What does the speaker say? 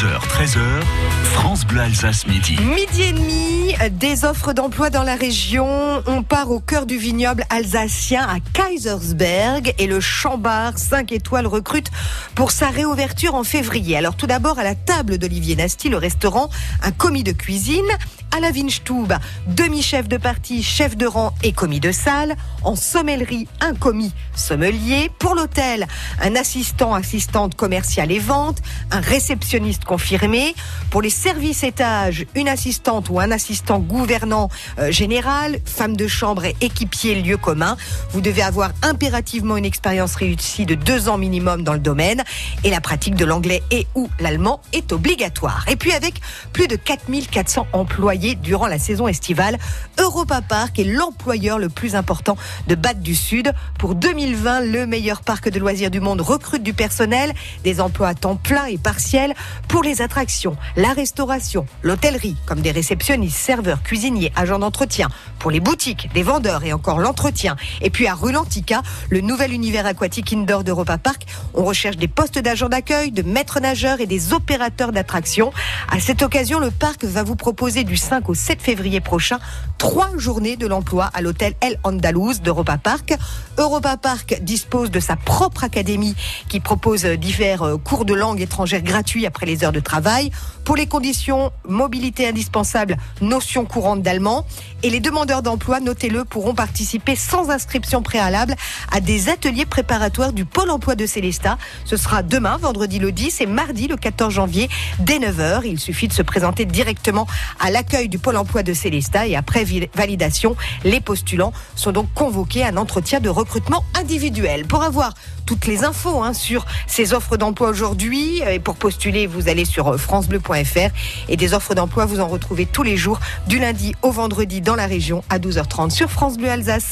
11h, 13h, France Bleu Alsace Midi. Midi et demi, des offres d'emploi dans la région. On part au cœur du vignoble alsacien à Kaysersberg et le Chambard 5 étoiles recrute pour sa réouverture en février. Alors tout d'abord à la table d'Olivier Nasty, le restaurant, un commis de cuisine. À la Weinstube, demi-chef de partie, chef de rang et commis de salle. En sommellerie, un commis sommelier. Pour l'hôtel, un assistante commerciale et vente, un réceptionniste confirmé. Pour les services étages, une assistante ou un assistant gouvernant général, femme de chambre et équipier lieu commun. Vous devez avoir impérativement une expérience réussie de 2 ans minimum dans le domaine et la pratique de l'anglais et ou l'allemand est obligatoire. Et puis avec plus de 4400 employés durant la saison estivale, Europa Park est l'employeur le plus important de Bade du Sud. Pour 2020, le meilleur parc de loisirs du monde recrute du personnel, des emplois à temps plein et partiel pour les attractions, la restauration, l'hôtellerie, comme des réceptionnistes, serveurs, cuisiniers, agents d'entretien, pour les boutiques, des vendeurs et encore l'entretien. Et puis à Rue-Lantica, le nouvel univers aquatique indoor d'Europa Park, on recherche des postes d'agents d'accueil, de maîtres nageurs et des opérateurs d'attractions. À cette occasion, le parc va vous proposer du 5 au 7 février prochain 3 journées de l'emploi à l'hôtel El Andaluz d'Europa Park. Europa Park dispose de sa propre académie qui propose divers cours de langue étrangère gratuits après les heures de travail. Pour les conditions, mobilité indispensable, notion courante d'allemand. Et les demandeurs d'emploi, notez-le, pourront participer sans inscription préalable à des ateliers préparatoires du Pôle emploi de Célestat. Ce sera demain, vendredi le 10 et mardi le 14 janvier dès 9h. Il suffit de se présenter directement à l'accueil du Pôle emploi de Célestat et après validation, les postulants sont donc convoqués à un entretien de recrutement individuel. Pour avoir toutes les infos sur ces offres d'emploi aujourd'hui et pour postuler, vous allez sur francebleu.fr et des offres d'emploi, vous en retrouvez tous les jours du lundi au vendredi dans la région à 12h30 sur France Bleu Alsace.